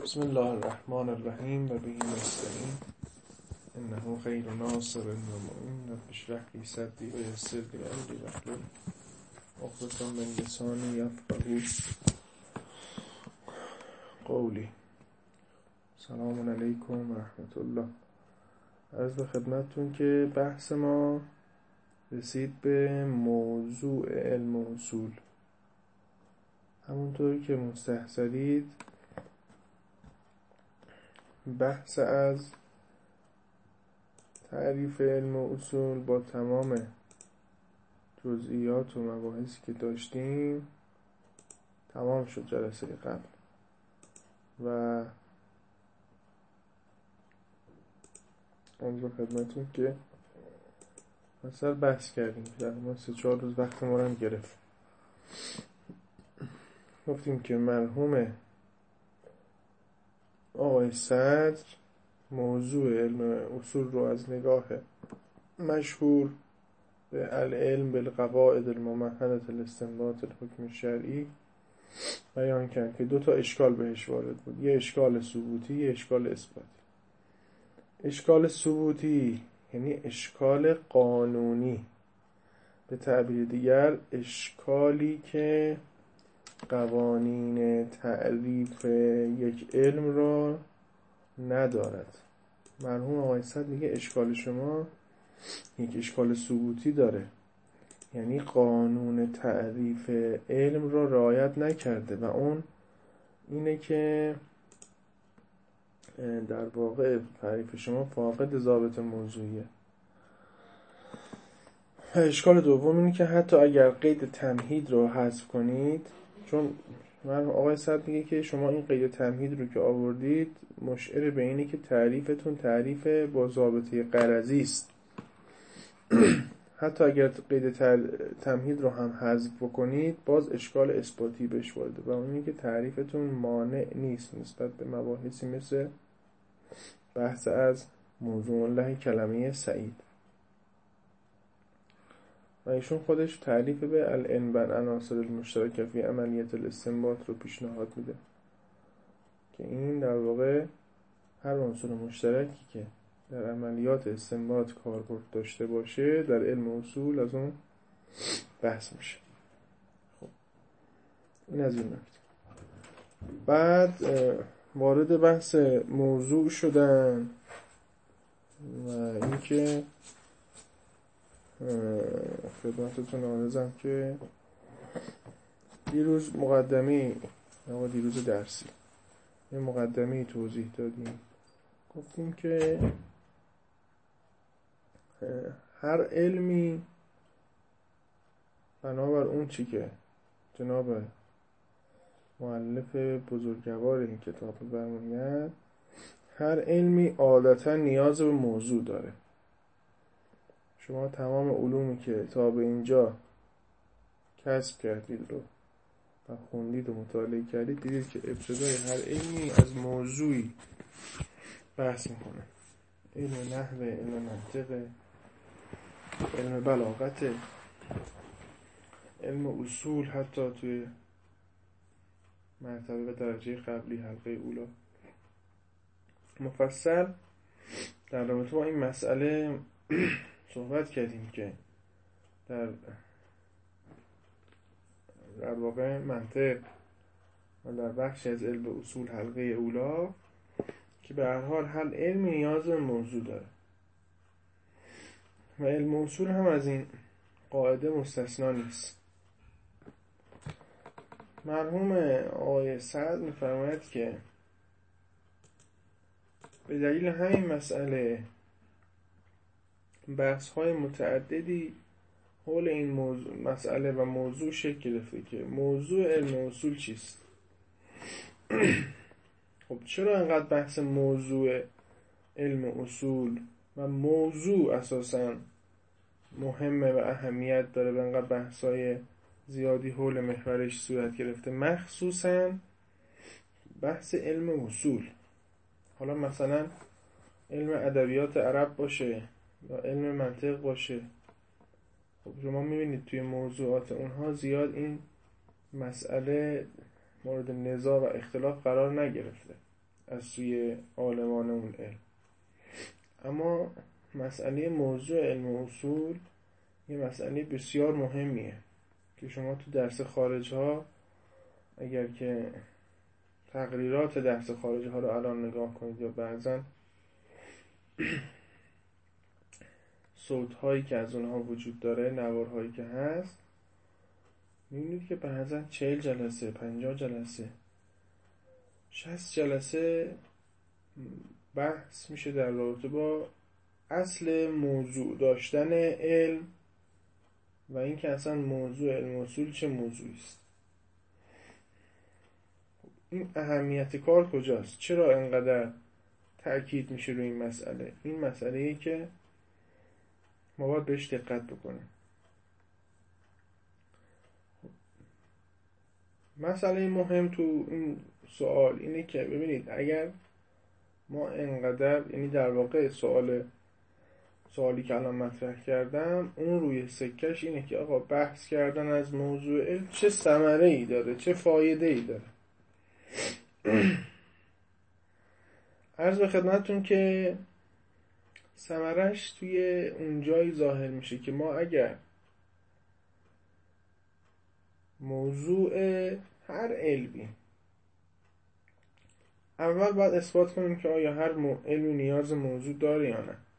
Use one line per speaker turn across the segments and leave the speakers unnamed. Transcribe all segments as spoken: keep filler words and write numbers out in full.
بسم الله الرحمن الرحیم و به نستعین انه خیر ناصر و معین. رب اشرح لی صدری و یسر لی امری واحلل عقدة من لسانی یفقهوا قولی. سلام علیکم و رحمت الله. عرض به خدمتتون که بحث ما رسید به موضوع علم و اصول. همونطوری که مستحضرید بحث از تعریف علم و اصول با تمام جزئیات و مباحثی که داشتیم تمام شد جلسه قبل و عرض خدمتون که مثلا بحث کردیم در ما سه چهار روز وقت ما رو هم گرفت. گفتیم که مرحوم آقای صدر موضوع علم اصول رو از نگاه مشهور به العلم بالقواعد الممهدة لاستنباط الحکم الشرعی بیان کرد که دو تا اشکال بهش وارد بود، یه اشکال ثبوتی یه اشکال اثباتی. اشکال ثبوتی یعنی اشکال قانونی، به تعبیر دیگر اشکالی که قوانین تعریف یک علم را ندارد. مرحوم آقای صدر میگه اشکال شما یک اشکال ثبوتی داره، یعنی قانون تعریف علم را رعایت نکرده و اون اینه که در واقع تعریف شما فاقد ضابط موضوعیه. و اشکال دوم اینه که حتی اگر قید تمهید رو حذف کنید، چون من آقای صدر میگه که شما این قید تمهید رو که آوردید مشعر به اینه که تعریفتون تعریف با ضابطه غرضی است. حتی اگر قید تمهید رو هم حذف بکنید باز اشکال اثباتی بهش وارده و اون اینه که تعریفتون مانع نیست نسبت به مباحثی مثل بحث از موضوع الله کلمه سعید. و ایشون خودش تعریف به العلم بالعناصر المشترکه فی عملیت الاستنباط رو پیشنهاد میده که این در واقع هر عنصر مشترکی که در عملیات استنباط کاربرد داشته باشه در علم اصول از اون بحث میشه. خب این از این نکته. بعد وارد بحث موضوع شدن و اینکه خدمتتون عرضم که دیروز مقدمه یا دیروز درسی یه مقدمه توضیح دادیم. گفتیم که هر علمی بنابر اون چی که جناب مؤلف بزرگوار این کتاب فرمودند، هر علمی عادتا نیاز به موضوع داره. شما تمام علومی که تا به اینجا کسب کردید رو و خوندید و مطالعه کردید دیدید که ابتدای هر علمی از موضوعی بحث میکنه. علم نحو، علم منطق، علم بلاغت، علم اصول، حتی توی مرتبه و درجه قبلی حلقه اولا مفصل در رابطه با این مسئله صحبت کردیم که در در واقع منطق و در بخش از علم اصول حلقه اولا که به هر حال هر علمی نیاز به موضوع داره و علم اصول هم از این قاعده مستثنا نیست. مرحوم آقای صدر می‌فرماید که به دلیل همین مسئله بحث‌های متعددی حول این موضوع مسئله و موضوع شکل گرفته که موضوع علم اصول چیست. خب چرا انقدر بحث موضوع علم اصول و موضوع اساساً مهمه و اهمیت داره و انقدر بحث‌های زیادی حول محورش صورت گرفته، مخصوصاً بحث علم اصول؟ حالا مثلا علم ادبیات عرب باشه یا علم منطق باشه، خب شما میبینید توی موضوعات اونها زیاد این مسئله مورد نزاع و اختلاف قرار نگرفته. از سوی عالمان اون علم. اما مسئله موضوع علم و اصول یه مسئله بسیار مهمیه که شما تو درس خارج ها اگر که تقریرات درس خارج ها رو الان نگاه کنید یا بعضا صوت هایی که از اونها وجود داره، نوارهایی که هست، میبینید که بعضا چهل جلسه، پنجاه جلسه، شصت جلسه بحث میشه در رابطه با اصل موضوع داشتن علم و این که اصلا موضوع علم و اصول چه موضوعی است. این اهمیت کار کجاست؟ چرا انقدر تأکید میشه روی این مسئله؟ این مسئله ای که ما باید بهش دقت بکنیم. مسئله مهم تو این سوال اینه که ببینید اگر ما انقدر، یعنی در واقع سوال سوالی که الان مطرح کردم اون روی سکش اینه که آقا بحث کردن از موضوع علم چه ثمره ای داره، چه فایده ای داره. عرض به خدمتتون که ثمرش توی اون جایی ظاهر میشه که ما اگر موضوع هر علمی اول باید اثبات کنیم که آیا هر علمی نیاز موضوع داره یا نه.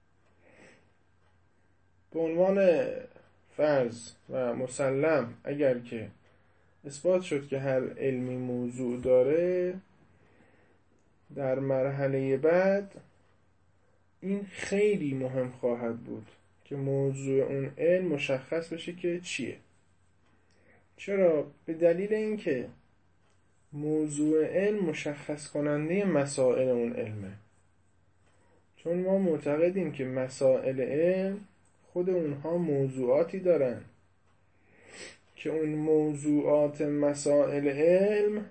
به عنوان فرض و مسلم اگر که اثبات شد که هر علمی موضوع داره، در مرحله بعد این خیلی مهم خواهد بود که موضوع اون علم مشخص بشه که چیه. چرا؟ به دلیل اینکه موضوع علم مشخص کننده مسائل اون علمه. چون ما معتقدیم که مسائل علم خود اونها موضوعاتی دارن که اون موضوعات مسائل علم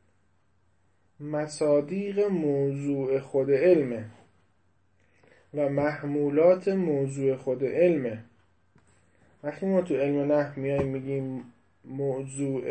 مصادیق موضوع خود علمه و محمولات موضوع خود علمه. وقتی ما تو علم نحو میایم میگیم موضوع،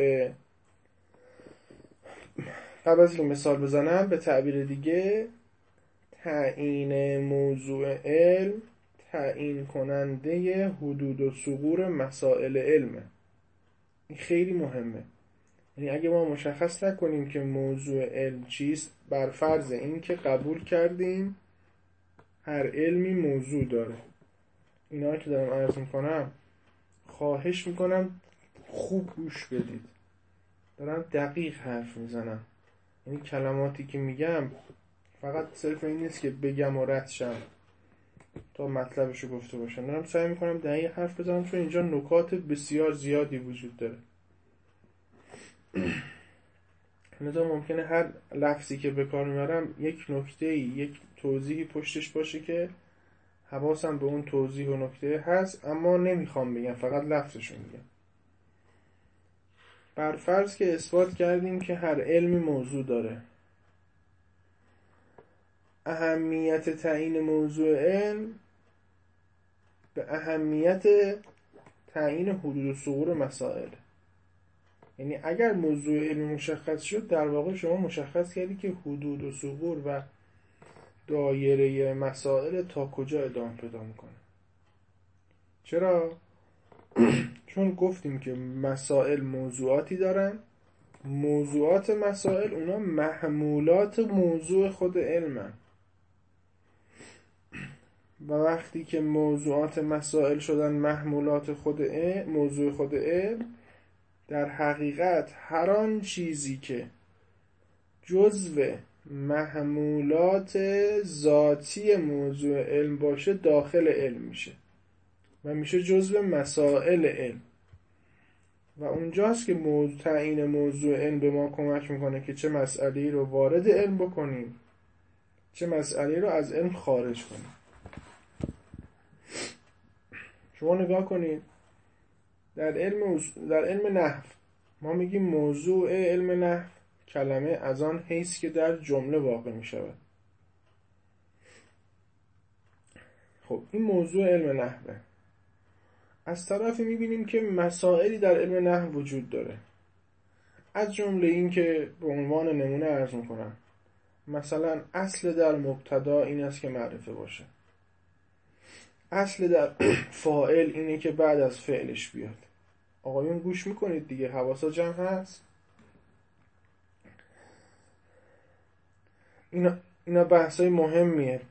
قبل از اینکه مثال بزنم به تعبیر دیگه، تعیین موضوع علم تعیین کننده حدود و ثغور مسائل علمه. این خیلی مهمه. یعنی اگه ما مشخص نکنیم که موضوع علم چیست، بر فرض این که قبول کردیم هر علمی موضوع داره. اینا که دارم عرض میکنم خواهش میکنم خوب گوش بدید، دارم دقیق حرف میزنم. یعنی کلماتی که میگم فقط صرف این نیست که بگم و رد شم تا مطلبشو گفته باشم، دارم سعی میکنم دقیق حرف بزنم چون اینجا نکات بسیار زیادی وجود داره. لذا ممکنه هر لفظی که به کار میبرم یک نکته‌ای، یک توضیحی پشتش باشه که حواسم به اون توضیح و نکته هست اما نمیخوام بگم، فقط لفظشو میگم. بر فرض که اثبات کردیم که هر علمی موضوع داره، اهمیت تعیین موضوع علم به اهمیت تعیین حدود و ثغور مسائل. یعنی اگر موضوع علم مشخص شد، در واقع شما مشخص کردی که حدود و ثغور و دایره مسائل تا کجا ادامه پیدا میکنه. چرا؟ چون گفتیم که مسائل موضوعاتی دارن، موضوعات مسائل اونا محمولات موضوع خود علمن و وقتی که موضوعات مسائل شدن محمولات خود علم، موضوع خود علم، در حقیقت هر آن چیزی که جزو محمولات ذاتی موضوع علم باشه داخل علم میشه و میشه جزو مسائل علم و اونجاست که موضوع تعیین موضوع علم به ما کمک میکنه که چه مسئله‌ای رو وارد علم بکنیم، چه مسئله‌ای رو از علم خارج کنیم. شما نگاه کنید در علم در علم نحو ما میگیم موضوع علم نحو کلمه از آن حیث که در جمله واقع میشود. خب این موضوع علم نحوه. از طرفی میبینیم که مسائلی در علم نحو وجود داره، از جمله این که به عنوان نمونه عرض میکنم مثلا اصل در مبتدا این است که معرفه باشه، اصل در فاعل اینه که بعد از فعلش بیاد. آقایون گوش میکنید دیگه، حواسا جمع هست. اینا, اینا بحثای مهمیه.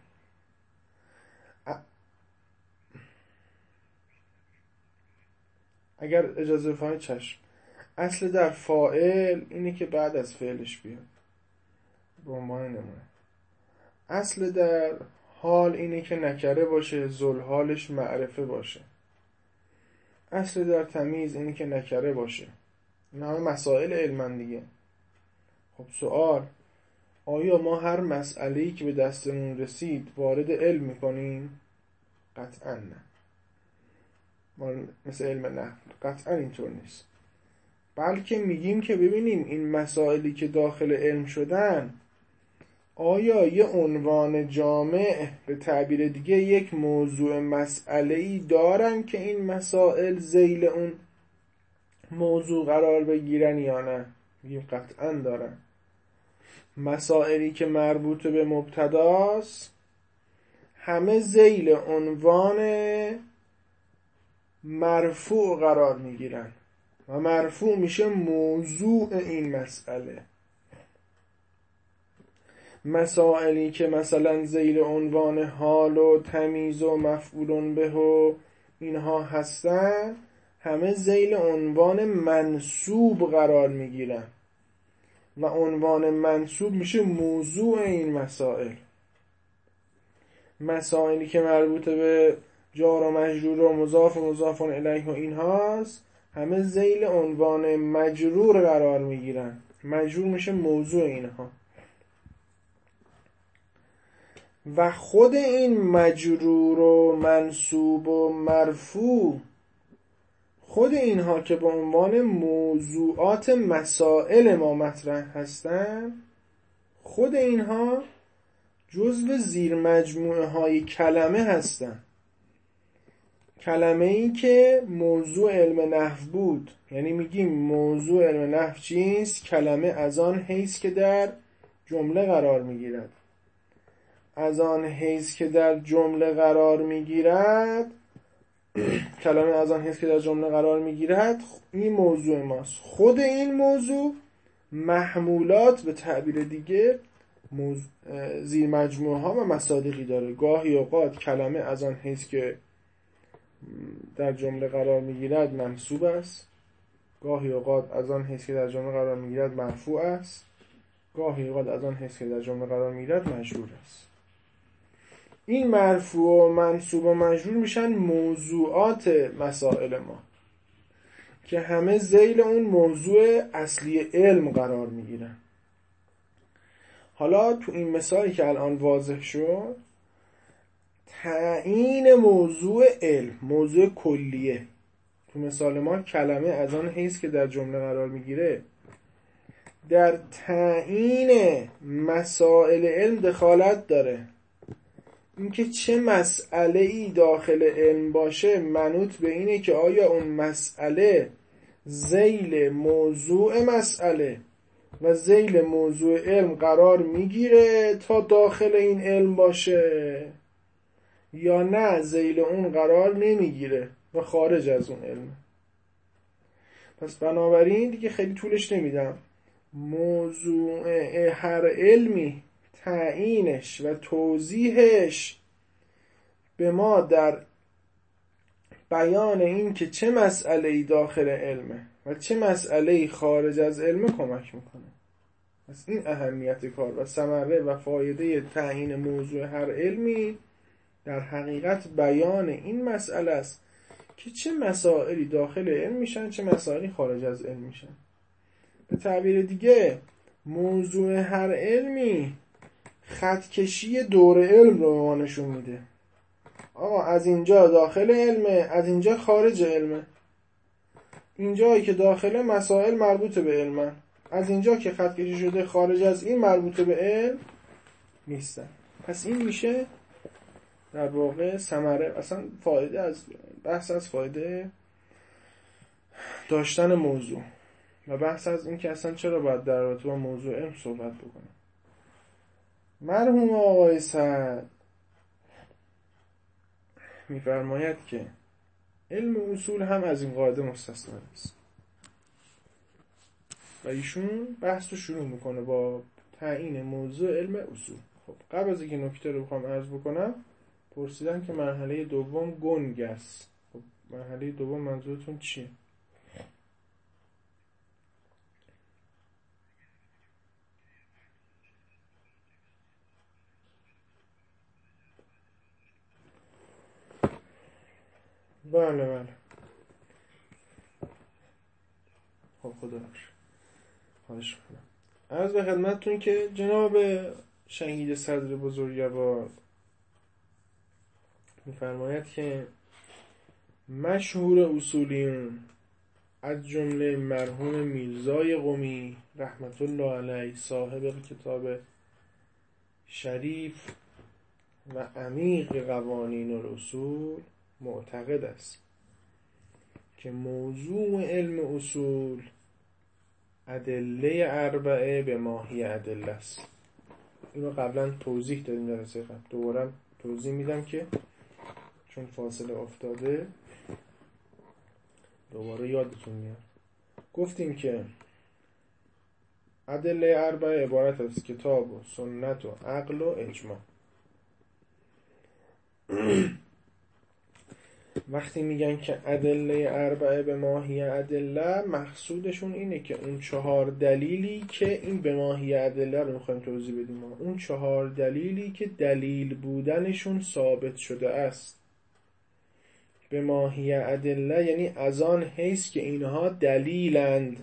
اگر اجازه بفرمایید چشم. اصل در فاعل اینه که بعد از فعلش بیاد به عنوان نمونه. اصل در حال اینه که نکره باشه، ذوالحالش معرفه باشه. اصل در تمیز اینه که نکره باشه. این همه مسائل علمن دیگه. خب سوال، آیا ما هر مسئله‌ای که به دستمون رسید وارد علم میکنیم؟ قطعا نه. مثل علم نحو قطعا اینطور نیست. بلکه میگیم که ببینیم این مسائلی که داخل علم شدن آیا یه عنوان جامع، به تعبیر دیگه یک موضوع مسئله‌ای دارن که این مسائل ذیل اون موضوع قرار بگیرن یا نه؟ میگیم قطعا دارن. مسائلی که مربوط به مبتداست همه ذیل عنوان مرفوع قرار میگیرن و مرفوع میشه موضوع این مسئله. مسائلی که مثلا ذیل عنوان حال و تمیز و مفعول به و اینها هستن همه ذیل عنوان منصوب قرار میگیرن و عنوان منصوب میشه موضوع این مسائل. مسائلی که مربوط به جار و مجرور و مضاف و مضاف الیه و اینهاست همه ذیل عنوان مجرور قرار میگیرن. مجرور میشه موضوع اینها. و خود این مجرور و منصوب و مرفوع، خود اینها که به عنوان موضوعات مسائل ما مطرح هستن، خود اینها جزو زیر مجموعه های کلمه هستن. کلمه ای که موضوع علم نحو بود، یعنی میگیم موضوع علم نحو چیست؟ کلمه از آن حیث که در جمله قرار میگیرد. از آن حیث که در جمله قرار میگیرد کلمه از آن حیث که در جمله قرار میگیرد این موضوع ماست. خود این موضوع محمولات، به تعبیر دیگه زیر مجموعه ها و مصادیقی داره. گاهی اوقات کلمه از آن حیث که در جمله قرار میگیرد منصوب است، گاهی اوقات از آن حیث که در جمله قرار میگیرد مرفوع است، گاهی اوقات از آن حیث که در جمله قرار میگیرد مجرور است. این مرفوع و منصوب و مجرور میشن موضوعات مسائل ما که همه ذیل اون موضوع اصلی علم قرار میگیرن. حالا تو این مثالی که الان واضح شد، تعیین موضوع علم، موضوع کلیه، تو مثال ما کلمه از آن حیث که در جمله قرار میگیره، در تعیین مسائل علم دخالت داره. اینکه چه مسئله ای داخل علم باشه منوط به اینه که آیا اون مسئله ذیل موضوع مسئله و ذیل موضوع علم قرار میگیره تا داخل این علم باشه یا نه ذیل اون قرار نمیگیره و خارج از اون علم. پس بنابراین دیگه خیلی طولش نمیدم. موضوع هر علمی، تعیینش و توضیحش به ما در بیان این که چه مسئله‌ای داخل علمه و چه مسئله‌ای خارج از علمه کمک میکنه. پس این اهمیت کار و ثمره و فایده تعیین موضوع هر علمی در حقیقت بیان این مسئله است که چه مسائلی داخل علم میشن، چه مسائلی خارج از علم میشن. به تعبیر دیگه موضوع هر علمی خطکشی دور علم رو به ما نشون میده. آقا از اینجا داخل علمه، از اینجا خارج علمه. اینجایی که داخل مسائل مربوط به علمه، از اینجا که خطکشی شده خارج از این مربوط به علم نیستن. پس این میشه در واقع ثمره، اصلا فایده از بحث از فایده داشتن موضوع و بحث از این که اصلا چرا باید در رابطه با موضوع علم صحبت بکنیم. مرحوم آقای سعد میفرماید که علم اصول هم از این قاعده مستثنا است و ایشون بحث رو شروع میکنه با تعیین موضوع علم اصول. خب قبل از اینکه نکته رو بخوام عرض بکنم، پرسیدن که مرحله دوم گنگ است. خب مرحله دوم منظورتون چیه؟ بله بله. خب خدا بخش خواهش میکنم. عرض به خدمتتون که جناب شهید صدر بزرگوار میفرماید که مشهور اصولیون از جمله مرحوم میرزای قمی رحمت الله علیه صاحب کتاب شریف و عمیق قوانین الاصول معتقد است که موضوع علم اصول ادله اربعه به ماهی ادله است. اینو قبلا توضیح دادیم در درس قبل، دوباره توضیح میدم که چون فاصله افتاده دوباره یادتون میاد. گفتیم که ادله اربعه عبارت از کتاب و سنت و عقل و اجماع. وقتی میگن که ادله اربعه به ماهی ادله، مقصودشون اینه که اون چهار دلیلی که این به ماهی ادله رو میخوایم توضیح بدیم، اون چهار دلیلی که دلیل بودنشون ثابت شده است به ماهی ادله، یعنی از آن حیث که اینها دلیلند.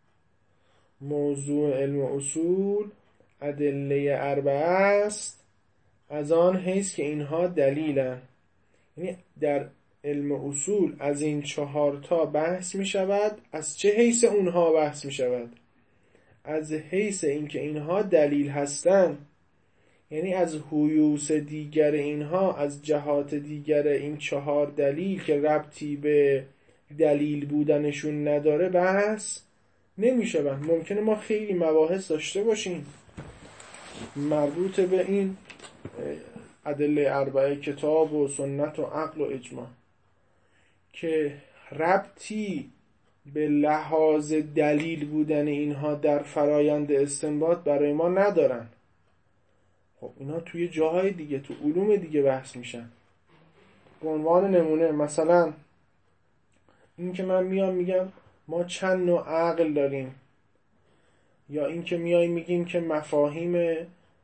موضوع علم اصول ادله اربعه است از آن حیث که اینها دلیلند. یعنی در علم اصول از این چهار تا بحث می شود. از چه حیث اونها بحث می شود؟ از حیث اینکه اینها دلیل هستند، یعنی از حیوث دیگر اینها، از جهات دیگر این چهار دلیل که ربطی به دلیل بودنشون نداره بحث نمی شود. ممکنه ما خیلی مباحث داشته باشیم مربوط به این ادله اربعه، کتاب و سنت و عقل و اجماع، که ربطی به لحاظ دلیل بودن اینها در فرایند استنباط برای ما ندارن. خب اینا توی جاهای دیگه، تو علوم دیگه بحث میشن. به عنوان نمونه مثلا این که من میام میگم ما چند نوع عقل داریم، یا این که میایم میگیم که مفاهیم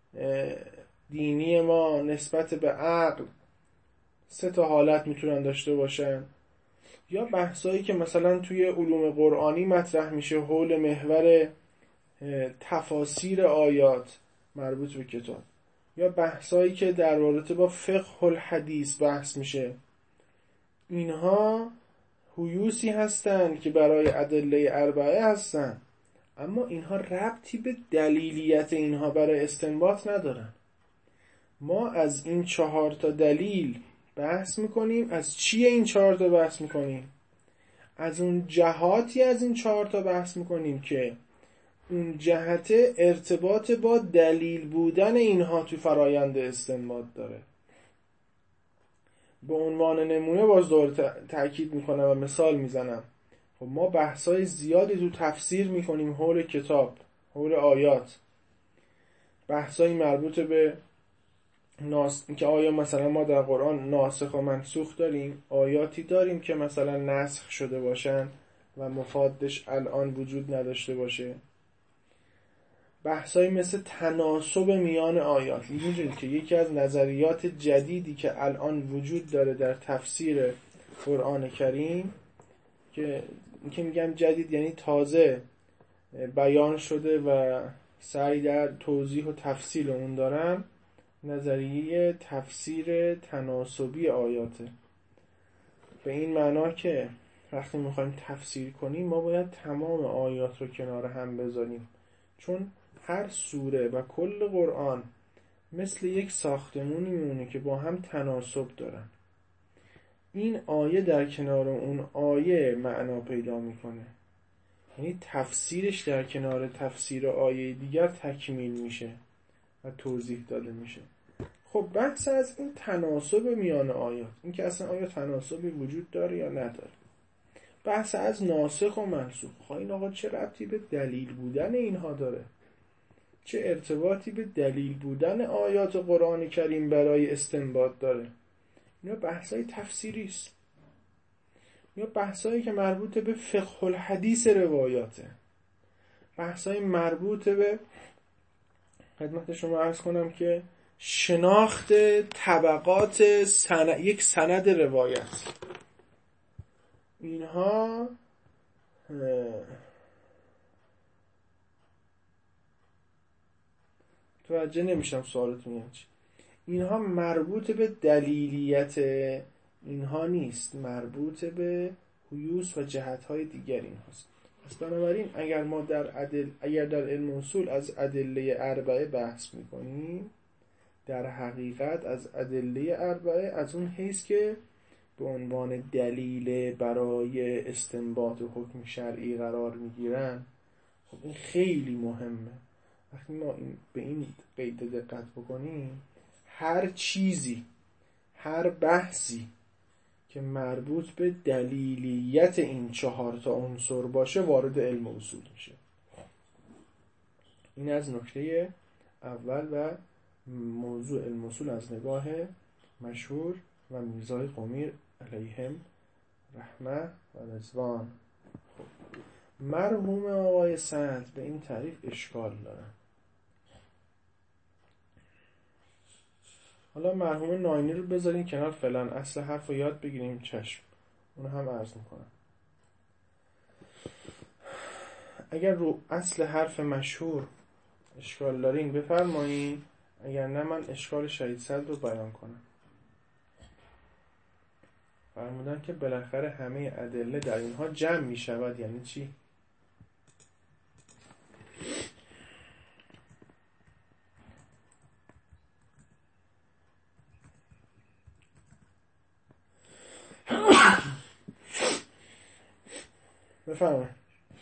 دینی ما نسبت به عقل سه تا حالت میتونن داشته باشن، یا بحثایی که مثلا توی علوم قرآنی مطرح میشه حول محور تفاسیر آیات مربوط به کتاب، یا بحثایی که در رابطه با فقه الحدیث بحث میشه. اینها حیوثی هستن که برای ادله اربعه هستن، اما اینها ربطی به دلیلیت اینها برای استنباط ندارن. ما از این چهار تا دلیل بحث میکنیم. از چیه این چهار تا بحث میکنیم؟ از اون جهاتی از این چهار تا بحث میکنیم که اون جهت ارتباط با دلیل بودن اینها تو فرایند استنباط داره. به عنوان نمونه باز دوباره تأکید میکنم و مثال میزنم. خب ما بحثای زیادی تو تفسیر میکنیم حول کتاب، حول آیات، بحثای مربوط به ناس... که آیا مثلا ما در قرآن ناسخ و منسوخ داریم، آیاتی داریم که مثلا نسخ شده باشن و مفادش الان وجود نداشته باشه. بحثایی مثل تناسب میان آیات. میدونید که یکی از نظریات جدیدی که الان وجود داره در تفسیر قرآن کریم، که اینکه میگم جدید یعنی تازه بیان شده و سعی در توضیح و تفصیل اون دارن، نظریه تفسیر تناسبی آیاته. به این معنا که وقتی میخوایم تفسیر کنیم ما باید تمام آیات رو کنار هم بذاریم، چون هر سوره و کل قرآن مثل یک ساختمونی میمونه که با هم تناسب دارن. این آیه در کنار اون آیه معنا پیدا میکنه، یعنی تفسیرش در کنار تفسیر آیه دیگر تکمیل میشه و توضیح داده میشه. خب بحث از این تناسب میان آیات، این که اصلا آیا تناسبی وجود داره یا نداره. بحث از ناسخ و منسوخ، خب این آقا چه ربطی به دلیل بودن اینها داره؟ چه ارتباطی به دلیل بودن آیات قرآن کریم برای استنباط داره؟ اینا بحثای تفسیری است. اینا بحثایی که مربوط به فقه الحدیث روایاته. بحثای مربوط به، خدمت شما عرض کنم که شناخت طبقات سند، یک سند روایت. اینها توجه نمیشم سوالتون یعنی چی. اینها مربوط به دلیلیت اینها نیست، مربوط به حیوث و جهت‌های دیگر اینهاست. پس بنابراین اگر ما در عدل اگر در علم اصول از ادله اربعه بحث میکنیم، در حقیقت از ادله اربعه از اون حیث که به عنوان دلیل برای استنباط حکم شرعی قرار میگیرن، خب این خیلی مهمه. وقتی ما این به این قید دقت بکنیم، هر چیزی، هر بحثی که مربوط به دلیلیت این چهار تا عنصر باشه وارد علم اصول میشه. این از نکته اول و موضوع علم اصول از نگاه مشهور و میرزای قمی علیهم رحمه و رضوان. خب مرحوم آقای سعد به این تعریف اشکال دارن. حالا مرحوم ناینی رو بذارین کنار فعلا، اصل حرف رو یاد بگیریم. چشم، اونو هم عرض میکنم. اگر رو اصل حرف مشهور اشکال دارین بفرمایین، اگر نه من اشکال شهید صدر رو بیان کنم. فرمودن که بالاخره همه ادله در اینها جمع می شود. یعنی چی؟ بفرمایید.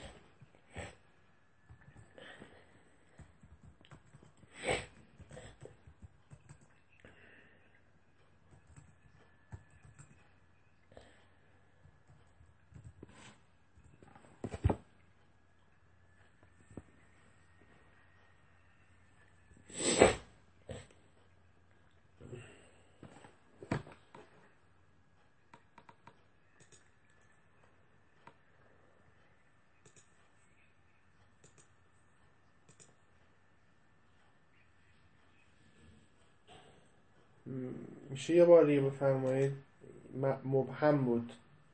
میشه یه بار دیگه بفرمایید؟ مبهم بود.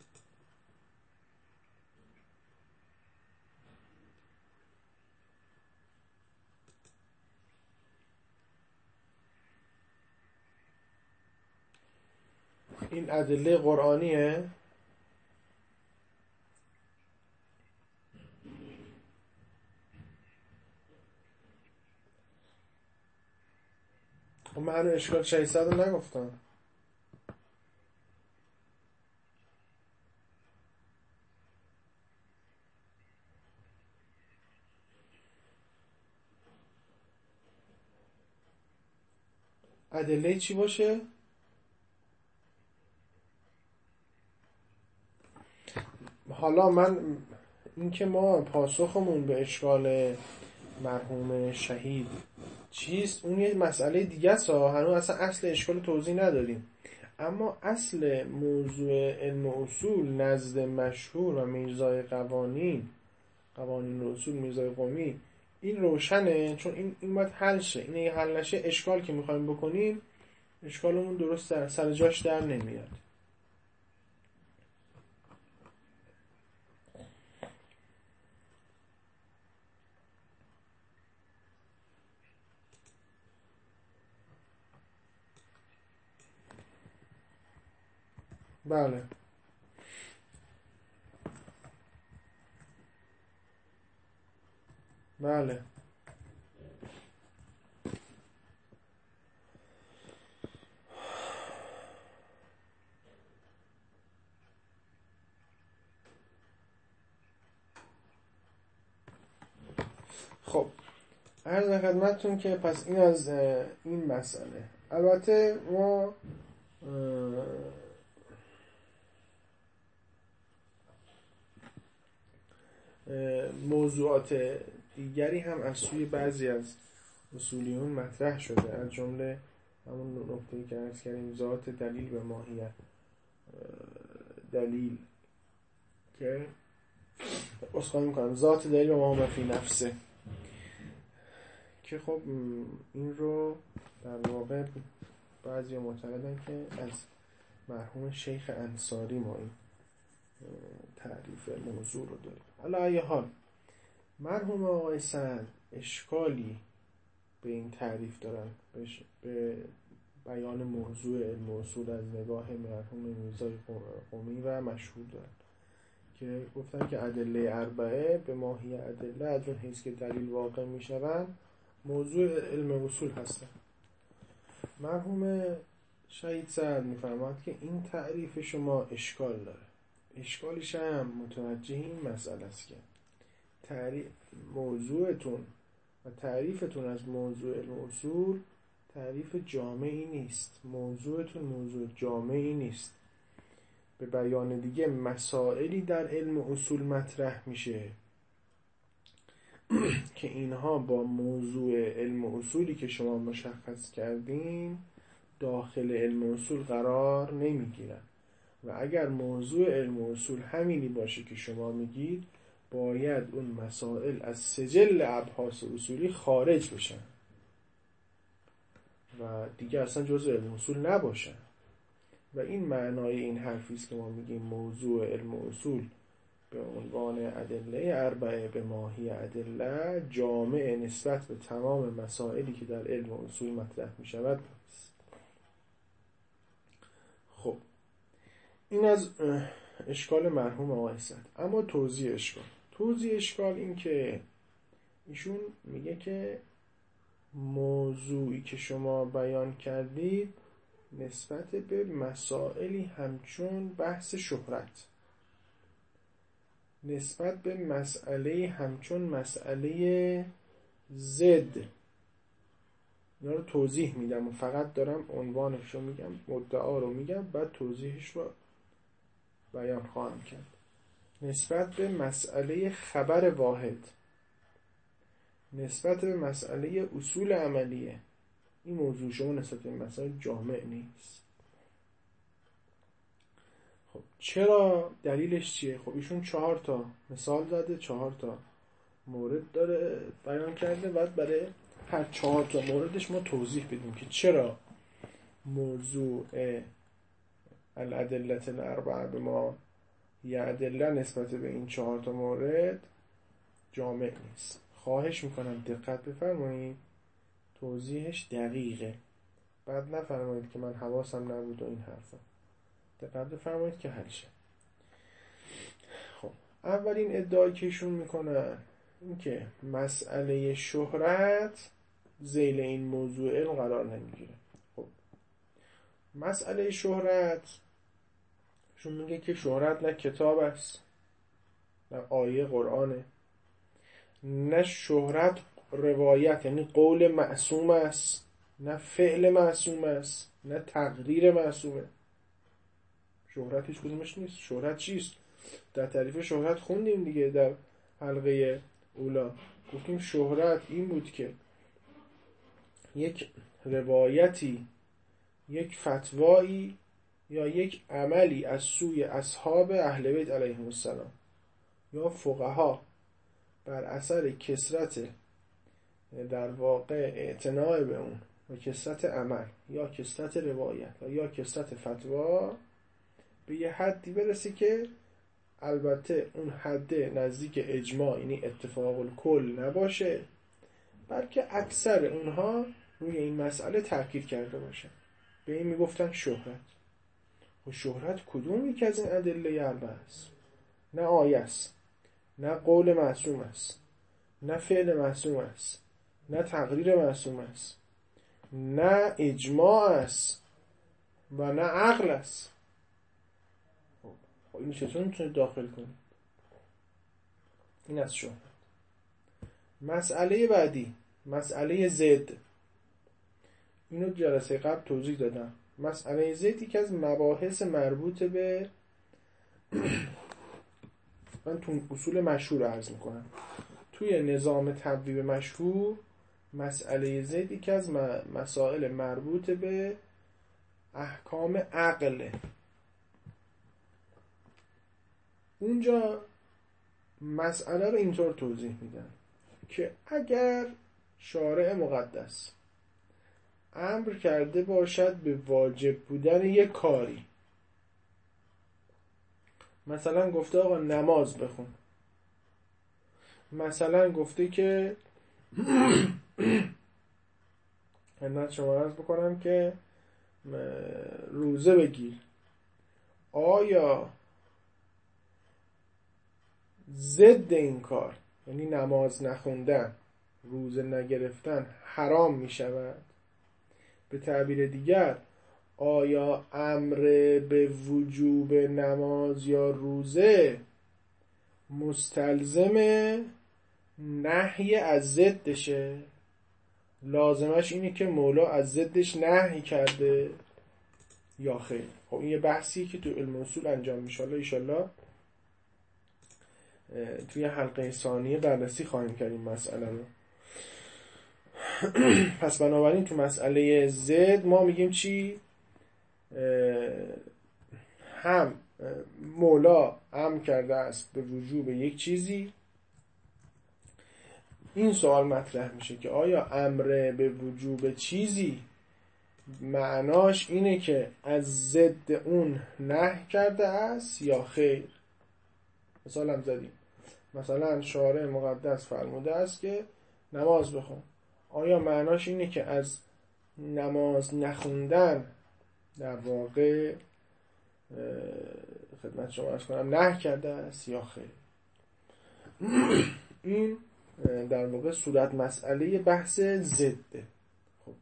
این ادله قرآنیه؟ من هنو اشکال شهیصد رو نگفتم. ادله چی باشه؟ حالا من این که ما پاسخمون به اشکال مرحوم شهید چیست اون یه مسئله دیگه است. هنوز اصلا اصل اشکال توضیح ندادیم. اما اصل موضوع علم اصول نزد مشهور و میرزای قوانین قوانین اصول میرزای قمی این روشنه، چون این این باید حل شه. این اگه حل نشه اشکال که میخوایم بکنیم اشکالمون درست در سر جاش در نمیاد. بله بله خب عرض خدمتتون که پس این از این مسئله. البته ما موضوعات دیگری هم از سوی بعضی از اصولیون مطرح شده، از جمله همون نکته‌ای که عرض کردیم ذات دلیل به ماهیت دلیل که اصخایی میکنم ذات دلیل به ما فی نفسه، که خب این رو در واقع بعضی معتقدن که از مرحوم شیخ انصاری ما این تعریف موضوع رو داریم. حالا ای حال مرحوم آقای سعد اشکالی به این تعریف دارن، به بیان موضوع علم اصول از نگاه مرحوم میرزای قمی و مشهور دارن که گفتن که ادله اربعه به ماهی ادله از اون حیث که دلیل واقع میشون موضوع علم اصول هستن. مرحوم شهید سعد میفرماد که این تعریف شما اشکال داره. اشکالش هم متوجه این مسئله است که تعریف موضوعتون و تعریفتون از موضوع علم اصول تعریف جامعی نیست. موضوعتون موضوع جامعی نیست. به بیان دیگه مسائلی در علم اصول مطرح میشه که اینها با موضوع علم اصولی که شما مشخص کردین داخل علم اصول قرار نمیگیرن و اگر موضوع علم اصول همینی باشه که شما میگید باید اون مسائل از سجل ابحاث اصولی خارج بشن و دیگه اصلا جزء علم اصول نباشن. و این معنای این حرفی است که ما میگیم موضوع علم اصول به عنوان ادله اربعه به ماهی ادله جامع نسبت به تمام مسائلی که در علم اصول مطرح میشود. خب این از اشکال مرحوم آقای سعد. اما توضیح اشکال توضیح اشکال این که ایشون میگه که موضوعی که شما بیان کردید نسبت به مسائلی همچون بحث شهرت، نسبت به مسئله همچون مسئله زد، اینا رو توضیح میدم و فقط دارم عنوانش رو میگم، مدعا رو میگم، بعد توضیحش رو بیان خواهم کرد. نسبت به مسئله خبر واحد، نسبت به مسئله اصول عملیه، این موضوع شما نسبت به مسئله جامع نیست. خب چرا؟ دلیلش چیه؟ خب ایشون چهار تا مثال زده، چهار تا مورد داره بیان کرده، بعد برای هر چهار تا موردش ما توضیح بدیم که چرا موضوع الادلة الاربعه به ما یه ادله نسبت به این چهار تا مورد جامع نیست. خواهش میکنم دقت بفرمایید، توضیحش دقیقه، بعد نفرمایید که من حواسم نبود و این حرفا. دقت بفرمایید که حل شه. خب اولین ادعایی که ایشون میکنن این که مسئله شهرت ذیل این موضوع علم قرار نمیگیره. خب مسئله شهرت ایشون میگه که شهرت نه کتاب است، نه آیه قرآنه، نه شهرت روایت یعنی قول معصوم است، نه فعل معصوم است، نه تقریر معصومه. شهرت هیچ کدومش نیست. شهرت چیست؟ در تعریف شهرت خوندیم دیگه در حلقه اولا، گفتیم شهرت این بود که یک روایتی، یک فتوایی یا یک عملی از سوی اصحاب اهل بیت علیهم السلام یا فقها بر اثر کثرت در واقع اعتناع به اون و کثرت عمل یا کثرت روایت یا کثرت فتوا به یه حدی برسه که البته اون حد نزدیک اجماع یعنی اتفاق الکل نباشه، بلکه اکثر اونها روی این مسئله تاکید کرده باشن. به این میگفتن شهرت. و شهرت کدوم یکی از این ادله اربعه است؟ نه آیه است، نه قول معصوم است، نه فعل معصوم است، نه تقریر معصوم است، نه اجماع است و نه عقل است. خب این چطور میتونید داخل کنید؟ این از شهرت. مسئله بعدی مسئله زد، اینو جلسه قبل توضیح دادم. مسئله زد یکی از مباحث مربوط به من تو اصول مشهور عرض میکنم، توی نظام تبویب مشهور مسئله زد یکی از مسائل مربوط به احکام عقل. اونجا مسئله رو اینطور توضیح میدن که اگر شارع مقدس امر کرده باشد به واجب بودن یک کاری، مثلا گفته آقا نماز بخون، مثلا گفته که خدمت شما عرض بکنم که روزه بگیر، آیا ضد این کار یعنی نماز نخوندن، روزه نگرفتن حرام می شود؟ به تعبیر دیگر آیا امر به وجوب نماز یا روزه مستلزم نهی از ضدشه؟ لازمش اینه که مولا از ضدش نهی کرده یا خیر؟ خب این یه بحثی که تو علم اصول انجام میشه، ان شاءالله توی حلقه ثانیه بررسی خواهیم کرد این مسئله رو. پس بنابراین تو مسئله زد ما میگیم چی؟ هم مولا امر کرده است به وجوب یک چیزی، این سوال مطرح میشه که آیا امر به وجوب چیزی معناش اینه که از ضد اون نهی کرده است یا خیر؟ مثال هم زدیم، مثلا شارع مقدس فرموده است که نماز بخون، آیا معناش اینه که از نماز نخوندن در واقع خدمت شما عرض کنم نهی کرده است یا خیر؟ این در واقع صورت مسئله بحث ضده. خب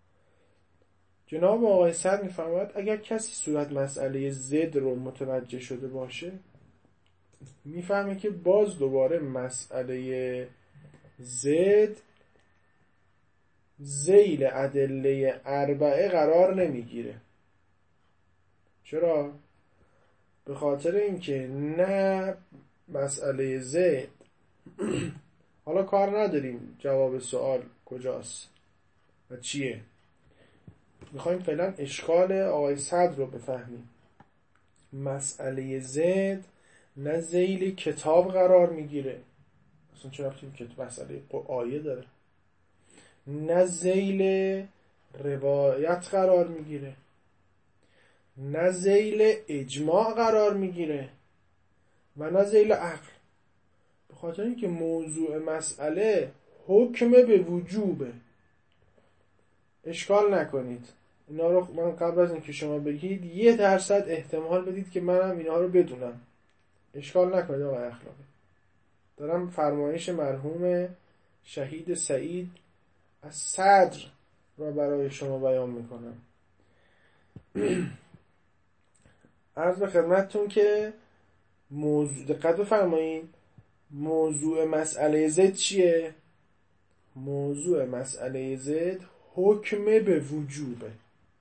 جناب آقای صدر میفرماید اگر کسی صورت مسئله ضد رو متوجه شده باشه، میفهمه که باز دوباره مسئله ضد ذیل ادله اربعه قرار نمیگیره. چرا؟ به خاطر اینکه نه مسئله ضد حالا کار نداریم جواب سوال کجاست و چیه، میخوایم فعلا اشکال آقای صدر رو بفهمیم. مسئله ضد نه ذیل کتاب قرار میگیره، اصلا چرا رفتیم که مسئله آیه داره، نه ذیل روایت قرار میگیره، نه ذیل اجماع قرار میگیره و نه ذیل عقل. به خاطر اینکه موضوع مسئله حکم به وجوبه. اشکال نکنید اینا رو من قبل از اینکه شما بگید یه درصد احتمال بدید که منم اینا رو بدونم. اشکال نکنید آقای اخلاقی، دارم فرمایش مرحوم شهید سعید از صدر را برای شما بیان میکنم. عرض به خدمتتون که موضوع دقت بفرمایید، موضوع مسئله ضد چیه؟ موضوع مسئله ضد حکم به وجوبه.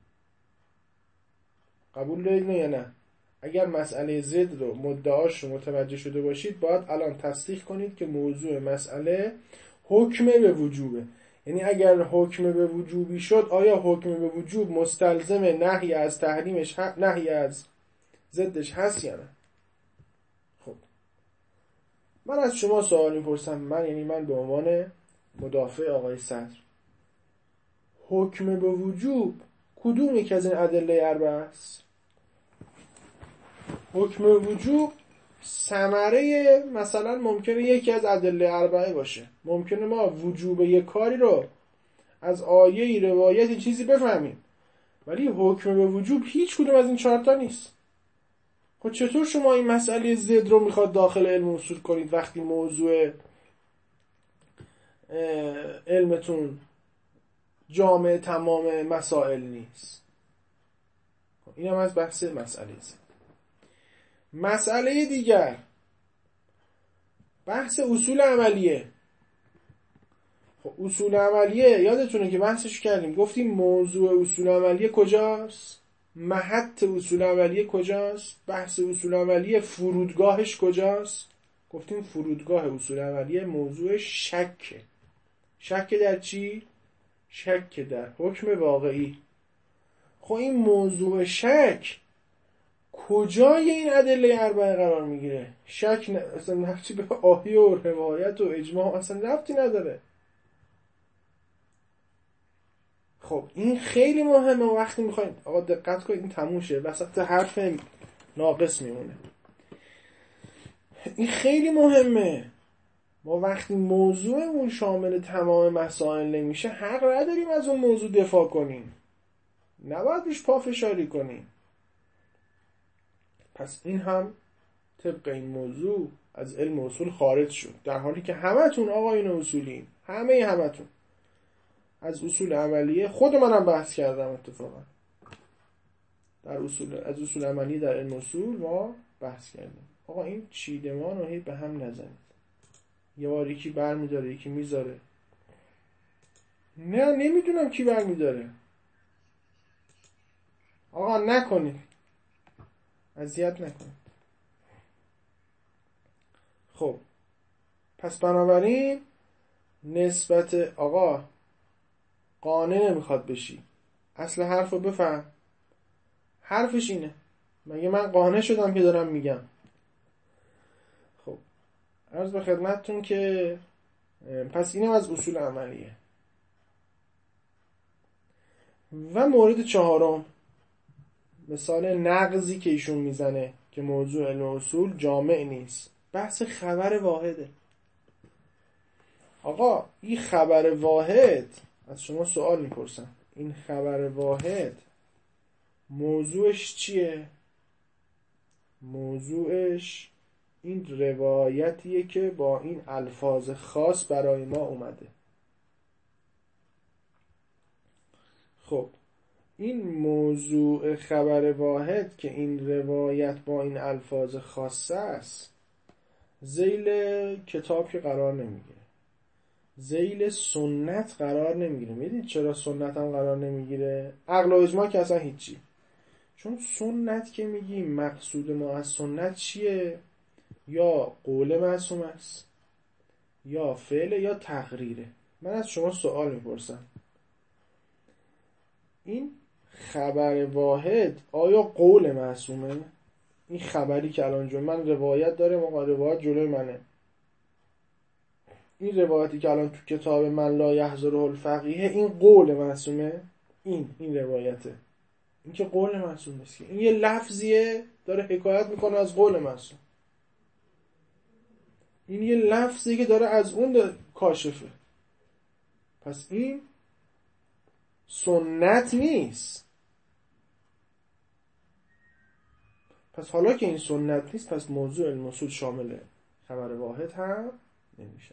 قبول دارید نه یا نه؟ اگر مسئله ضد رو مدعاش رو متوجه شده باشید باید الان تصدیق کنید که موضوع مسئله حکم به وجوبه. یعنی اگر حکم به وجوبی شد آیا حکم به وجوب مستلزم نهی از تحریمش نهی از ضدش هست یا نه؟ خب من از شما سوال میپرسم، من یعنی من به عنوان مدافع آقای صدر، حکم به وجوب کدوم یک از این ادله اربعه است؟ حکم به وجوب ثمره مثلا ممکنه یکی از ادله اربعه باشه، ممکنه ما وجوب یک کاری رو از آیه روایت چیزی بفهمیم ولی حکم به وجوب هیچ کدوم از این چهار تا نیست. خب چطور شما این مسئله ضد رو میخواد داخل علم اصول کنید وقتی موضوع علمتون جامع تمام مسائل نیست؟ این هم از بحث مسئله ضد. مسئله دیگر بحث اصول عملیه. خب خب اصول عملیه یادتونه که بحثش کردیم، گفتیم موضوع اصول عملیه کجاست؟ محط اصول عملیه کجاست؟ بحث اصول عملیه فرودگاهش کجاست؟ گفتیم فرودگاه اصول عملیه موضوع شکه. شک در چی؟ شک در حکم واقعی. خب این موضوع شک کجای این ادله اربعه قرار میگیره؟ شک ن... اصلا نفتی به آیه و روایت و اجماع اصلا ربطی نداره. خب این خیلی مهمه. وقتی میخوایم آقا دقت کنید، این تموم شه وسط حرف ناقص میمونه. این خیلی مهمه. ما وقتی موضوعمون شامل تمام مسائل نمیشه حق نداریم از اون موضوع دفاع کنیم، نباید روش پافشاری کنیم. پس این هم طبق این موضوع از علم اصول خارج شد، در حالی که همتون آقایون اصولین، همه همتون از اصول عملیه، خود منم بحث کردم اتفاقا در اصول از اصول عملی در علم اصول ما بحث کردیم. آقا این چیدمان رو هی به هم نزنید، یه بار یکی بر میداره یکی میذاره. نه نمیدونم کی بر میداره. آقا نکنید، اذیت نکنید. خب پس بنابراین نسبت آقا قانع نمیخواد بشی، اصل حرف رو بفهم. حرفش اینه، مگه من قانع شدم که دارم میگم؟ خب عرض به خدمتتون که پس اینم از اصول عملیه. و مورد چهارم، مثال نقضی که ایشون میزنه که موضوع علم اصول جامع نیست، بحث خبر واحده. آقا این خبر واحد، از شما سوال میپرسم، این خبر واحد موضوعش چیه؟ موضوعش این روایتیه که با این الفاظ خاص برای ما اومده. خب این موضوع خبر واحد که این روایت با این الفاظ خاص است، ذیل کتاب که قرار نمیگیره، ذیل سنت قرار نمیگیره. میدید چرا سنت هم قرار نمیگیره؟ عقل و اجماع که اصلا هیچی. چون سنت که میگیم مقصود ما از سنت چیه؟ یا قول معصوم است، یا فعل، یا تقریره. من از شما سوال میپرسم، این خبر واحد آیا قول معصومه؟ این خبری که الان جلوی من روایت داره، موقع روایت جلوی منه، این روایتی که الان تو کتاب من لا یحضره الفقیه، این قول معصومه؟ این این روایته، این که قول معصوم نیست، این یه لفظیه داره حکایت میکنه از قول معصوم، این یه لفظی که داره از اون کاشفه. پس این سنت نیست. پس حالا که این سنت نیست، پس موضوع علم اصول شامل خبر واحد هم نمیشه.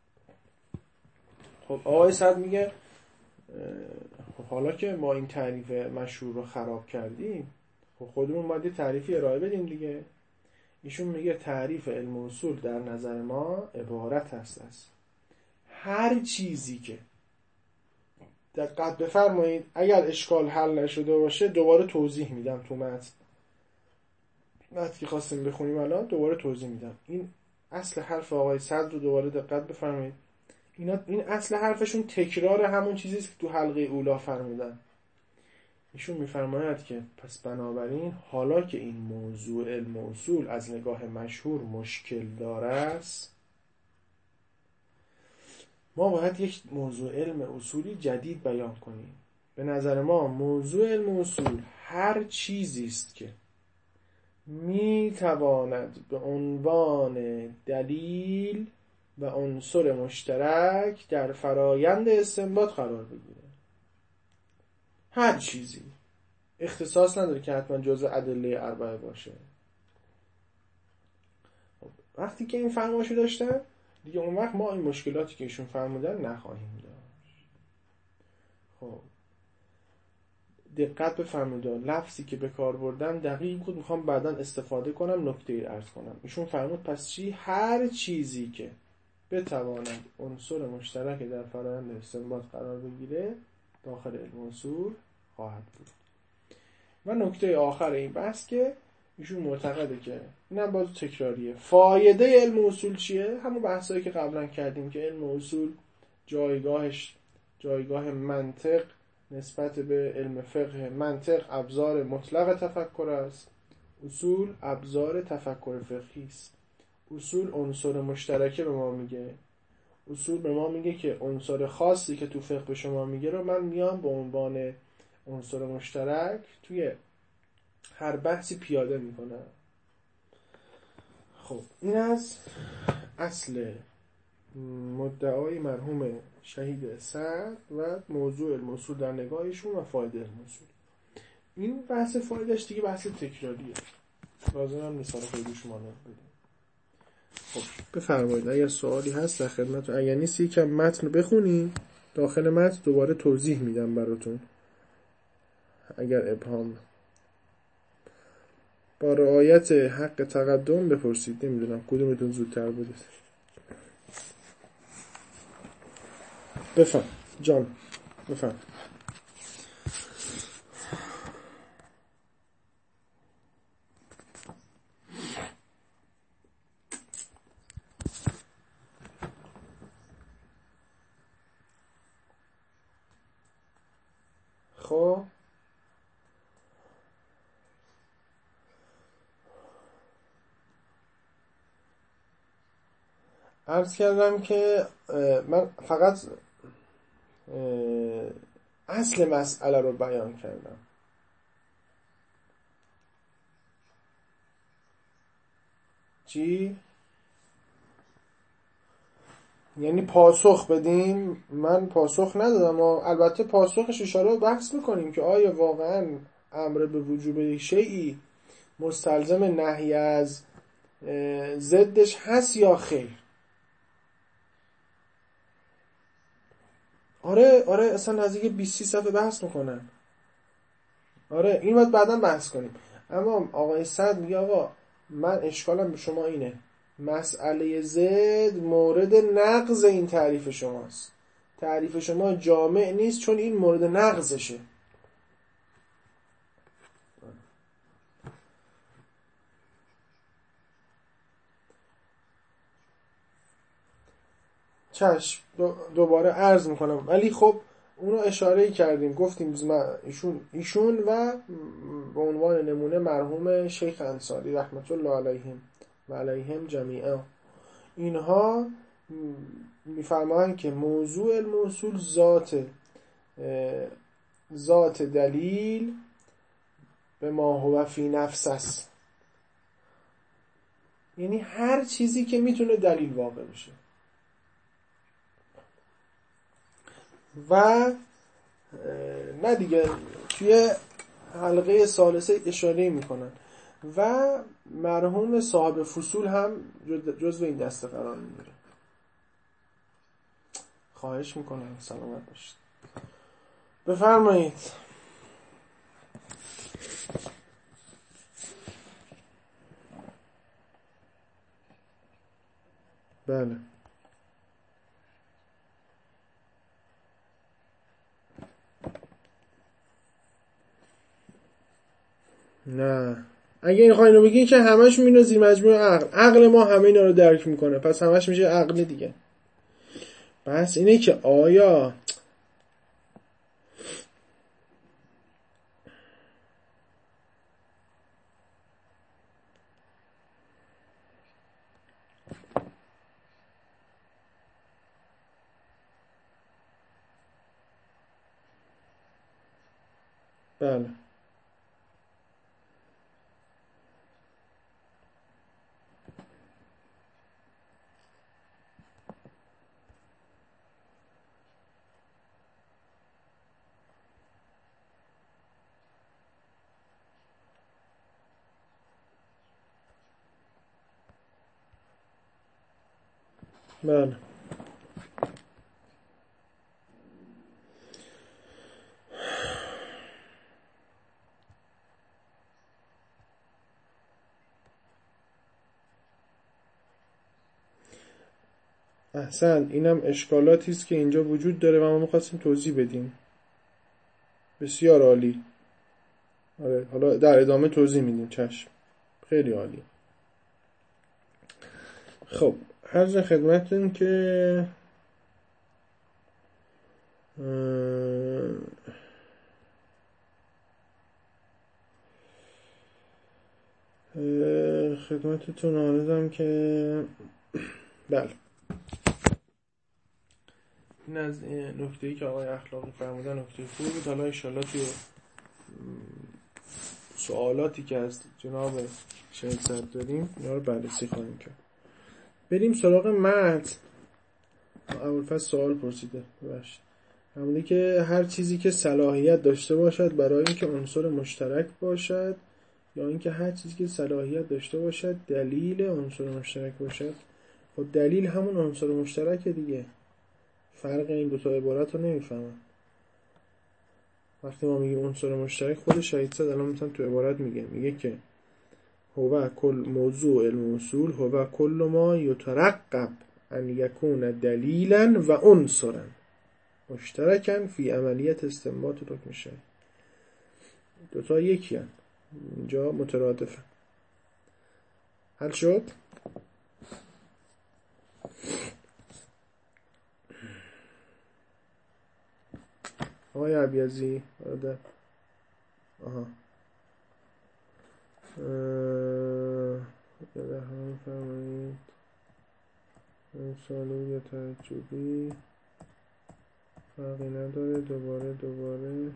خب آقای صدر میگه خب حالا که ما این تعریف مشهور رو خراب کردیم، خب خودمون باید یه تعریفی ارائه بدیم دیگه. ایشون میگه تعریف علم اصول در نظر ما عبارت هست از هر چیزی که، دقت بفرمایید اگر اشکال حل نشده باشه دوباره توضیح میدم تو متن، متن که خواستیم بخونیم الان دوباره توضیح میدم. این اصل حرف آقای صدر رو دوباره دقت بفرمایید. اینا این اصل حرفشون تکرار همون چیزیست که تو حلقه اولا فرمودن. ایشون میفرماید که پس بنابراین حالا که این موضوع علم اصول از نگاه مشهور مشکل داره است، ما باید یک موضوع علم اصولی جدید بیان کنیم. به نظر ما موضوع علم اصول هر چیزی است که میتواند به عنوان دلیل و عنصر مشترک در فرایند استنباط قرار بگیره. هر چیزی، اختصاص نداره که حتما جزء ادله اربعه باشه. وقتی که این فهماشو داشتن دیگه، اون وقت ما این مشکلاتی که ایشون فرمودن نخواهیم داشت. خب دقت بفرمایید، لفظی که به کار بردم دقیق بود، میخوام بعداً استفاده کنم، نکته ای عرض کنم. ایشون فرمود پس چی؟ هر چیزی که بتواند عنصر مشترک در فرآیند استنباط قرار بگیره داخل علم اصول خواهد بود. و نکته آخر این بحث که ایشون معتقده که اینم باز تکراریه، فایده علم اصول چیه؟ همون بحثایی که قبلا کردیم که علم اصول جایگاهش جایگاه منطق نسبت به علم فقه. منطق ابزار مطلق تفکر است، اصول ابزار تفکر فقهی است. اصول عنصر مشترکه به ما میگه، اصول به ما میگه که عنصر خاصی که تو فقه به شما میگه رو من میام به عنوان عنصر مشترک توی هر بحثی پیاده میکنم. خب این از اصل مدعای مرحوم شهید سعد و موضوع علم اصول در نگاهشون و فایده علم اصول. این بحث فایدهش دیگه بحث تکراریه، لازم هم نیست حالا خیلی شما بدیم. خب بفرمایید اگر سوالی هست در خدمتتون، اگر نیست یکم متن بخونیم، داخل متن دوباره توضیح میدم براتون اگر ابهام. با رعایت حق تقدم بپرسید، نمیدونم کدومتون زودتر بودید. بفهم جان بفهم. خب عرض کردم که من فقط اصل مسئله رو بیان کردم. چی؟ یعنی پاسخ بدیم؟ من پاسخ ندادم. البته پاسخش اشاره رو بحث میکنیم که آیا واقعا امر به وجوب شیئی مستلزم نهی از ضدش هست یا خیر. آره آره اصلا نزدیک بیست صفحه بحث میکنن. آره این باید بعدا بحث کنیم. اما آقای سعد میگه آقا من اشکالم به شما اینه، مسئله ضد مورد نقض این تعریف شماست، تعریف شما جامع نیست چون این مورد نقضشه. چشم دوباره عرض میکنم، ولی خب اونو اشاره کردیم، گفتیم ایشون ایشون و به عنوان نمونه مرحوم شیخ انصاری رحمت الله علیهم و علیهم جمیعا، اینها میفرمایند که موضوع علم اصول ذات ذات دلیل به ما هو فی نفس است، یعنی هر چیزی که میتونه دلیل واقع بشه. و نه دیگه توی حلقه ثالثه اشاره میکنن و مرحوم صاحب فصول هم جزو این دسته قرار میگیره. خواهش میکنم سلامت باشید. بفرمایید. بله نه، اگه این خواهی رو بگین که همش میره زیر مجموع عقل، عقل ما همه اینا رو درک میکنه، پس همش میشه عقل دیگه. بس اینه که آیا بله بله احسن، اینم اشکالاتی است که اینجا وجود داره و ما می‌خواستیم توضیح بدیم. بسیار عالی. آره، حالا در ادامه توضیح میدیم. چشم، خیلی عالی. خب عرض خدمتتون که خدمتتون آوردم که بله، این از نکته‌ای که آقای اخلاقی فرمودن نکته خوبی بود. حالا انشالله توی سوالاتی که از جناب شهید صدر داریم اینا رو بررسی خواهیم کرد. بریم سراغ متن. ابوالفضل سوال پرسیده ببخشید، همونی که هر چیزی که صلاحیت داشته باشد برای اینکه عنصر مشترک باشد، یا اینکه هر چیزی که صلاحیت داشته باشد دلیل عنصر مشترک باشد. خب دلیل همون عنصر مشترکه دیگه. فرق این دو تا عبارت رو نمیفهمم. وقتی ما میگیم عنصر مشترک، خود شهید صدر الان مثلا تو عبارت میگه میگه که هو کل موضوع علم اصول هو کل ما یترقب ان یکون دلیلا و عنصرا مشترکا فی عملیت استنباط حکم شرعی. دو تا یکی هن. اینجا مترادفن. حل شد؟ آقای عبیزی برادر. آها یاده هم فرمایید سالو یا تعجبی فرقی نداره. دوباره دوباره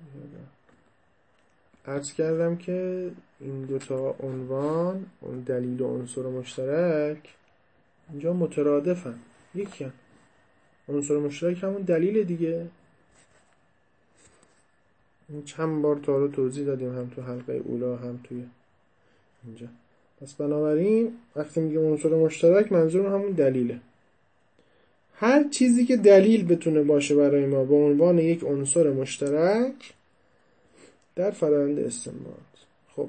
عرض کردم که این دوتا عنوان، اون دلیل و عنصر مشترک، اینجا مترادفن، یکی هم. عنصر مشترک همون دلیل دیگه. این چند بار تا رو توضیح دادیم، هم تو حلقه اولا هم توی اینجا. پس بنابراین وقتی میگیم عنصر مشترک منظور همون دلیله. هر چیزی که دلیل بتونه باشه برای ما به عنوان یک عنصر مشترک در فرآیند استنباط. خب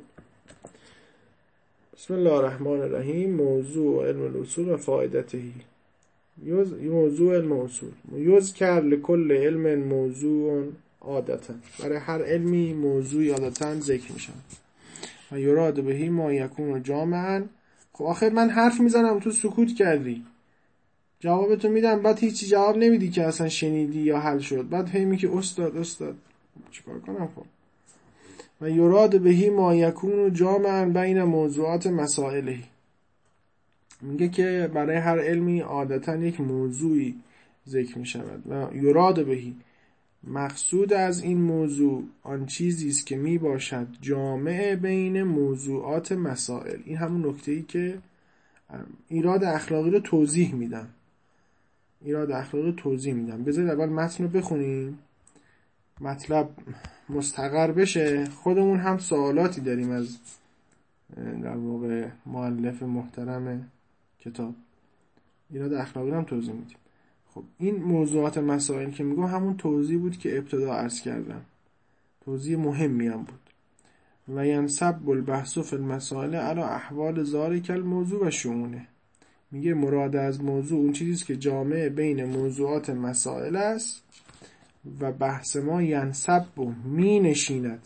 بسم الله الرحمن الرحیم. موضوع علم الاصول و فائدتهی. یوز موضوع علم اصول یذکر لکل علم موضوع عادتا. برای هر علمی موضوعی عادتا ذکر میشن. و یراد بهی ما یکون جامعا. خب آخر من حرف میزنم تو سکوت کردی، جوابتو میدم، بعد هیچی جواب نمیدی که اصلا شنیدی یا حل شد، بعد هی که استاد استاد چیکار کنم؟ خب و یراد بهی ما یکون جامعا بین موضوعات مسائلهی. میگه که برای هر علمی عادتا یک موضوعی ذکر میشود و یراد بهی، مقصود از این موضوع آن چیزی است که می باشد جامع بین موضوعات مسائل. این همون نکته‌ای که ایراد اخلاقی رو توضیح میدم. ایراد اخلاقی رو توضیح میدم. بذارید اول متن رو بخونیم، مطلب مستقر بشه. خودمون هم سوالاتی داریم از در واقع مؤلف محترم کتاب. ایراد اخلاقی رو هم توضیح میدیم. خب این موضوعات مسائل که میگم همون توضیح بود که ابتدا عرض کردم. توضیح مهمی هم بود. و ینسب البحث فی المسائل علی احوال ذالک الموضوع و شؤونه. میگه مراد از موضوع اون چیزی است که جامع بین موضوعات مسائل است و بحث ما ینسب می نشیند.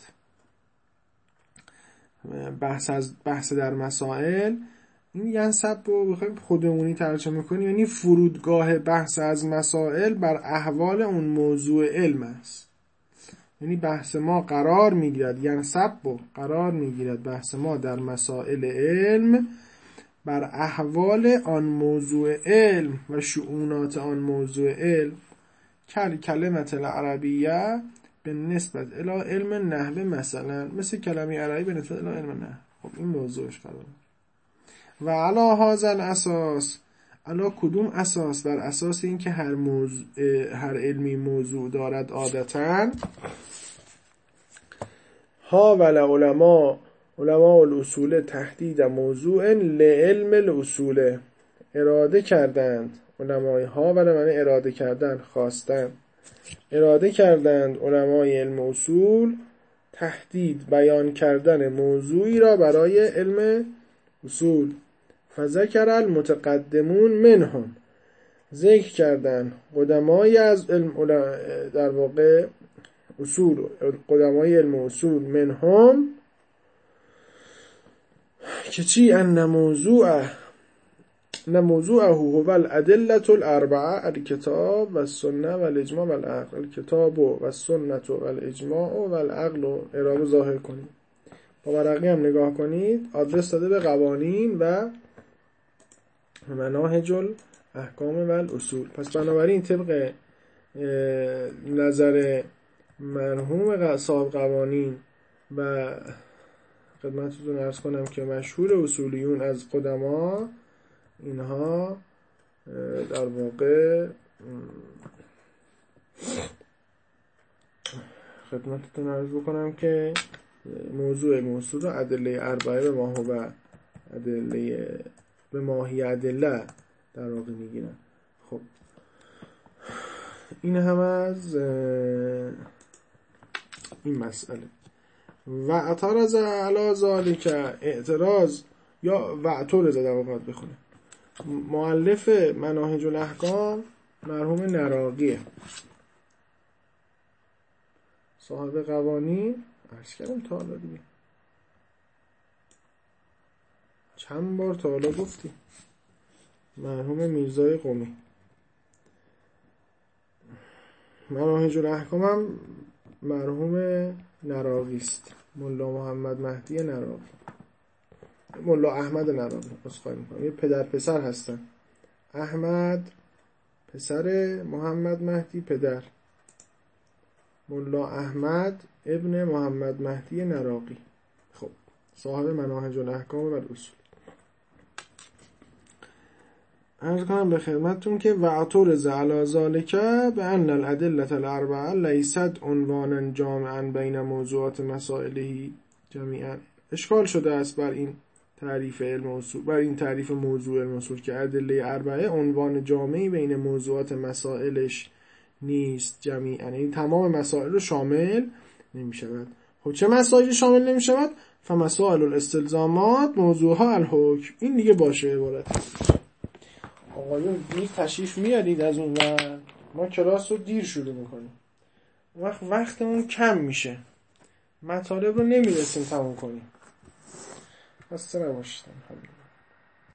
بحث از بحث در مسائل، این ینسب رو بخوایم خودمونی ترجمه کنیم یعنی فرودگاه بحث از مسائل بر احوال اون موضوع علم است. یعنی بحث ما قرار میگیرد، ینسب رو قرار میگیرد بحث ما در مسائل علم بر احوال آن موضوع علم و شؤونات آن موضوع علم. کل کلمت العربیه به نسبت الی علم نحو، مثلا مثل کلمه عربی به نسبت الی علم نحو. خب این موضوعش قرار و علی هذا الاساس، علی کدوم اساس؟ بر اساس این که هر موضوع هر علمی موضوع دارد عادتاً. ها ول علماء علماء الاصول تحدید موضوع لعلم الاصول، اراده کردند علمای ها ول معنی اراده کردن، خواستن، اراده کردند علمای علم اصول تحدید بیان کردن موضوعی را برای علم اصول. فذکر المتقدمون منهم، ذکر کردن قدمای از علم، در واقع اصول، قدمای علم اصول منهم که چی؟ ان موضوع ان موضوعه هو الادله الاربعه الکتاب و السنه و الاجماع و العقل. الکتاب و السنه و الاجماع و العقل رو اعراب ظاهر کنید. با ورقی هم نگاه کنید، آدرس داده به قوانین و مناهج الاحکام و الاصول. پس بنابراین طبق نظر مرحوم صاحب قوانین و خدمتتون عرض کنم که مشهور اصولیون از قدما، اینها در واقع خدمتتون عرض بکنم که موضوع موضوع رو ادله اربعه به ما هو ادله به ماهی ادله در واقع میگیرن. خب این هم از این مسئله. و اعتراض علی ذالک، اعتراض یا و اعتراض در واقع بخونه مؤلف مناهج الاحکام مرحوم نراقیه، صاحب قوانین. عرض کردم تا حالا دیگه چند بار تا حالا گفتی مرحوم میرزای قمی. مناهج الاحکام هم مرحوم نراقی است، ملا محمد مهدی نراقی، ملا احمد نراقی. اسخای میکنم، یه پدر پسر هستن، احمد پسر محمد مهدی پدر، ملا احمد ابن محمد مهدی نراقی. خب صاحب مناهج الاحکام و الاصول. عرض کنم به خدمتتون که واعترض علی ذالک بان الادله الاربعه لیست عنوانا جامعا بین موضوعات مسائله جمیعا. اشکال شده است بر این تعریف علم اصول، بر این تعریف موضوع علم اصول که ادله اربعه عنوان جامعی بین موضوعات مسائلش نیست جمیعا، یعنی تمام مسائل رو شامل نمی شود. خب چه مسائلی شامل نمی شود؟ فمسائل الاستلزامات موضوعها الحکم. این دیگه باشه عبارت. آقایون دیر تشریف میارید از اون و ما کلاس رو دیر شروع میکنیم، وقت وقتمون کم میشه، مطالب رو نمیرسیم تموم کنیم. اصلا نباشتم.